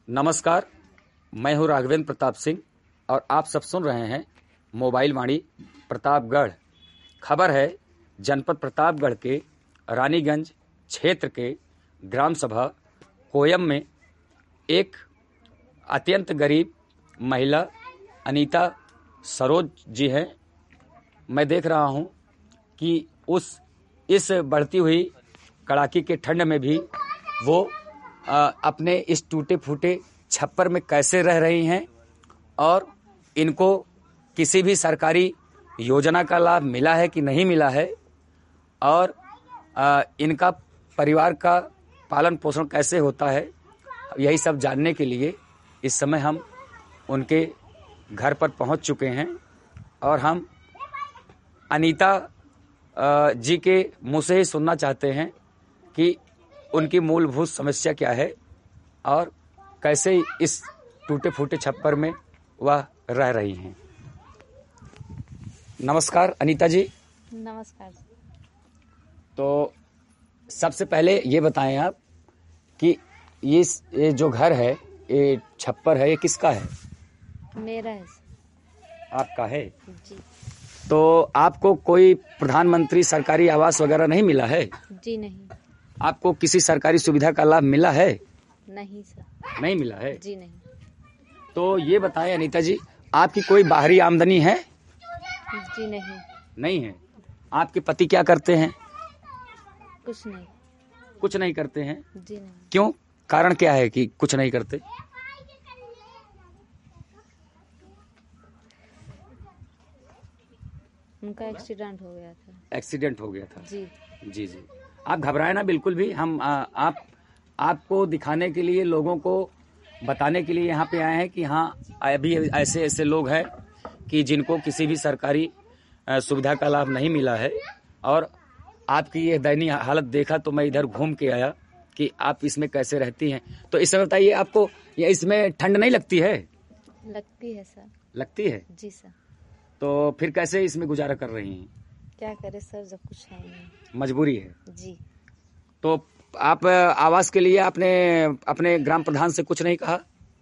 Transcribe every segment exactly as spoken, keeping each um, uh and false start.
नमस्कार, मैं हूं राघवेंद्र प्रताप सिंह और आप सब सुन रहे हैं मोबाइल वाणी प्रतापगढ़। खबर है जनपद प्रतापगढ़ के रानीगंज क्षेत्र के ग्राम सभा कोयम में एक अत्यंत गरीब महिला अनीता सरोज जी हैं। मैं देख रहा हूं कि उस इस बढ़ती हुई कड़ाके के ठंड में भी वो आ, अपने इस टूटे फूटे छप्पर में कैसे रह रही हैं और इनको किसी भी सरकारी योजना का लाभ मिला है कि नहीं मिला है और आ, इनका परिवार का पालन पोषण कैसे होता है, यही सब जानने के लिए इस समय हम उनके घर पर पहुंच चुके हैं और हम अनीता जी के मुंह से ही सुनना चाहते हैं कि उनकी मूलभूत समस्या क्या है और कैसे इस टूटे फूटे छप्पर में वह रह रही हैं। नमस्कार अनीता जी। नमस्कार। तो सबसे पहले ये बताएं आप कि ये ये जो घर है, ये छप्पर है, ये किसका है? मेरा है। आपका है जी। तो आपको कोई प्रधानमंत्री सरकारी आवास वगैरह नहीं मिला है? जी नहीं। आपको किसी सरकारी सुविधा का लाभ मिला है? नहीं सर। नहीं मिला है? जी नहीं। तो ये बताएं अनीता जी, आपकी कोई बाहरी आमदनी है? जी नहीं। नहीं है। आपके पति क्या करते हैं? कुछ नहीं। कुछ नहीं करते हैं? जी नहीं। क्यों? कारण क्या है कि कुछ नहीं करते? उनका एक्सीडेंट हो गया था। एक्सीडेंट हो गया था? जी जी जी। आप घबराए ना बिल्कुल भी। हम आ, आप आपको दिखाने के लिए, लोगों को बताने के लिए यहाँ पे आए हैं कि हाँ, अभी ऐसे ऐसे लोग हैं कि जिनको किसी भी सरकारी सुविधा का लाभ नहीं मिला है। और आपकी ये दयनीय हालत देखा तो मैं इधर घूम के आया कि आप इसमें कैसे रहती हैं। तो इस समय बताइए, आपको ये इसमें ठंड नहीं लगती है? लगती है सर। लगती है? जी सर। तो फिर कैसे इसमें गुजारा कर रही हैं? क्या करे सर, जब कुछ है नहीं। मजबूरी है? जी। तो आप आवास के लिए आपने अपने ग्राम प्रधान से कुछ नहीं कहा?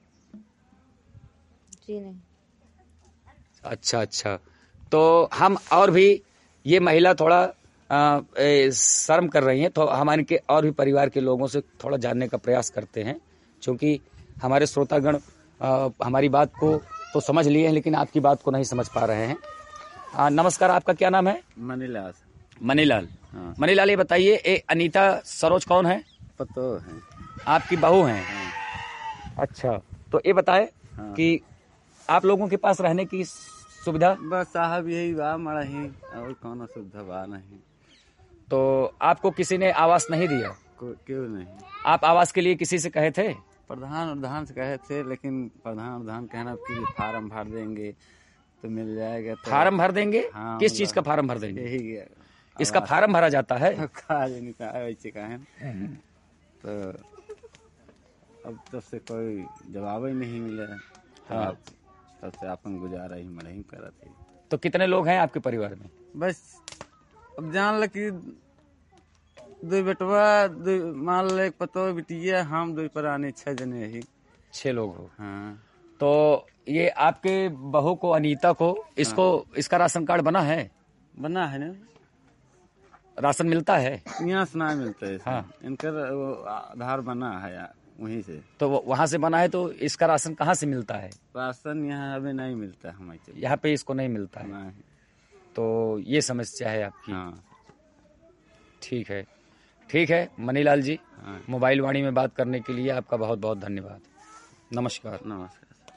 जी नहीं। अच्छा अच्छा। तो हम और भी, ये महिला थोड़ा आ, ए, शर्म कर रही हैं, तो हम इनके और भी परिवार के लोगों से थोड़ा जानने का प्रयास करते हैं, क्योंकि हमारे श्रोतागण आ, हमारी बात को तो समझ लिए हैं लेकिन आपकी बात को नहीं समझ पा रहे हैं। आ, नमस्कार, आपका क्या नाम है? मनीलाल। मनीलाल। हाँ। मनीलाल, ये बताइए, ये अनीता सरोज कौन है? पतो है। आपकी बहू हैं? हाँ। अच्छा। तो ये बताए हाँ। कि आप लोगों के पास रहने की सुविधा? बस साहब यही बा मड़ही, और कौन सुविधा बा नहीं। तो आपको किसी ने आवास नहीं दिया? क्यों नहीं। आप आवास के लिए किसी से कहे थे? प्रधान प्रधान से कहे थे, लेकिन प्रधान प्रधान कहना कि फार्म भर देंगे तो मिल जाएगा। तो फार्म भर देंगे? हाँ, किस चीज का फार्म भर देंगे? यही इसका फार्म भरा जाता है? वैसे कहे तो अब तब से कोई जवाब ही नहीं मिला। हाँ। तब से अपन गुजारा ही मड़ही करा थे। तो कितने लोग हैं आपके परिवार में? बस अब जान ल कि दो बेटवा, दो मान ल, एक पतो बिटिया, हम दो पराने छह जने ही। छह लोग हो? हाँ। तो ये आपके बहू को, अनीता को, इसको हाँ। इसका राशन कार्ड बना है? बना है ना। राशन मिलता है? यहाँ से ना मिलता है। हाँ। इनकर आधार बना है वहीं से। तो वहाँ से बना है, तो इसका राशन कहाँ से मिलता है? राशन यहाँ अभी नहीं मिलता हमारे। यहाँ पे इसको नहीं मिलता है? नहीं। तो ये समस्या है आपकी? हाँ। ठीक है, ठीक है मनीलाल जी। हाँ। मोबाइल वाणी में बात करने के लिए आपका बहुत बहुत धन्यवाद। नमस्कार। नमस्कार।